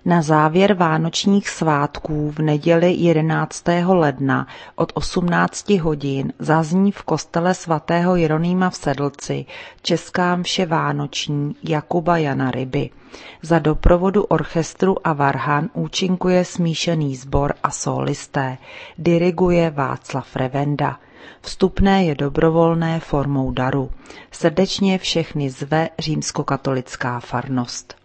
Na závěr vánočních svátků v neděli 11. ledna od 18 hodin zazní v kostele svatého Jeronýma v Sedlci česká mše vánoční Jakuba Jana Ryby. Za doprovodu orchestru a varhan účinkuje smíšený sbor a sólisté. Diriguje Václav Revenda. Vstupné je dobrovolné formou daru. Srdečně všechny zve římskokatolická farnost.